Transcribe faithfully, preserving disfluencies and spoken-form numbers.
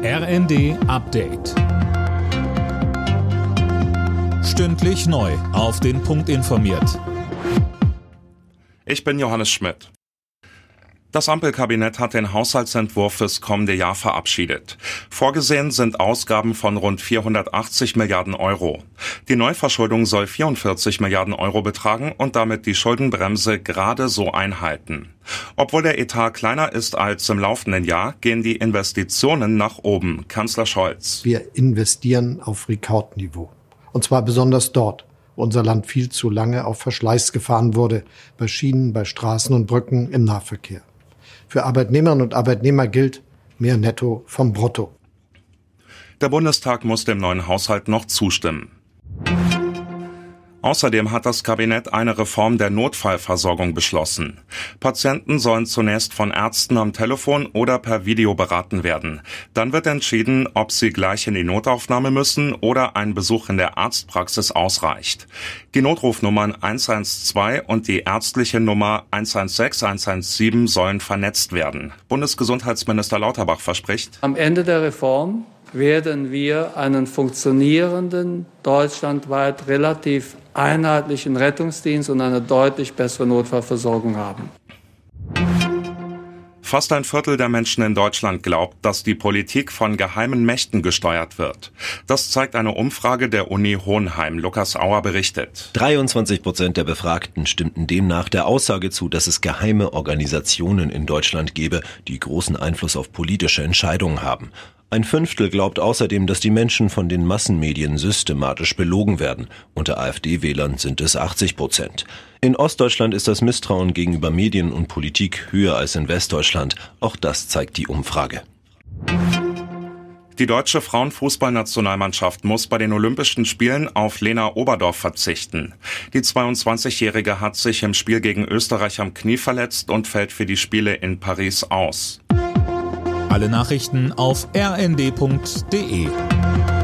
R N D Update. Stündlich neu auf den Punkt informiert. Ich bin Johannes Schmidt. Das Ampelkabinett hat den Haushaltsentwurf fürs kommende Jahr verabschiedet. Vorgesehen sind Ausgaben von rund vierhundertachtzig Milliarden Euro. Die Neuverschuldung soll vierundvierzig Milliarden Euro betragen und damit die Schuldenbremse gerade so einhalten. Obwohl der Etat kleiner ist als im laufenden Jahr, gehen die Investitionen nach oben. Kanzler Scholz. Wir investieren auf Rekordniveau. Und zwar besonders dort, wo unser Land viel zu lange auf Verschleiß gefahren wurde, bei Schienen, bei Straßen und Brücken, im Nahverkehr. Für Arbeitnehmerinnen und Arbeitnehmer gilt mehr Netto vom Brutto. Der Bundestag muss dem neuen Haushalt noch zustimmen. Außerdem hat das Kabinett eine Reform der Notfallversorgung beschlossen. Patienten sollen zunächst von Ärzten am Telefon oder per Video beraten werden. Dann wird entschieden, ob sie gleich in die Notaufnahme müssen oder ein Besuch in der Arztpraxis ausreicht. Die Notrufnummern eins eins zwei und die ärztliche Nummer eins eins sechs, eins eins sieben sollen vernetzt werden. Bundesgesundheitsminister Lauterbach verspricht: Am Ende der Reform werden wir einen funktionierenden, deutschlandweit relativ einheitlichen Rettungsdienst und eine deutlich bessere Notfallversorgung haben. Fast ein Viertel der Menschen in Deutschland glaubt, dass die Politik von geheimen Mächten gesteuert wird. Das zeigt eine Umfrage der Uni Hohenheim. Lukas Auer berichtet. dreiundzwanzig Prozent der Befragten stimmten demnach der Aussage zu, dass es geheime Organisationen in Deutschland gebe, die großen Einfluss auf politische Entscheidungen haben. Ein Fünftel glaubt außerdem, dass die Menschen von den Massenmedien systematisch belogen werden. Unter AfD-Wählern sind es achtzig Prozent. In Ostdeutschland ist das Misstrauen gegenüber Medien und Politik höher als in Westdeutschland. Auch das zeigt die Umfrage. Die deutsche Frauenfußballnationalmannschaft muss bei den Olympischen Spielen auf Lena Oberdorf verzichten. Die zweiundzwanzigjährige hat sich im Spiel gegen Österreich am Knie verletzt und fällt für die Spiele in Paris aus. Alle Nachrichten auf r n d punkt d e.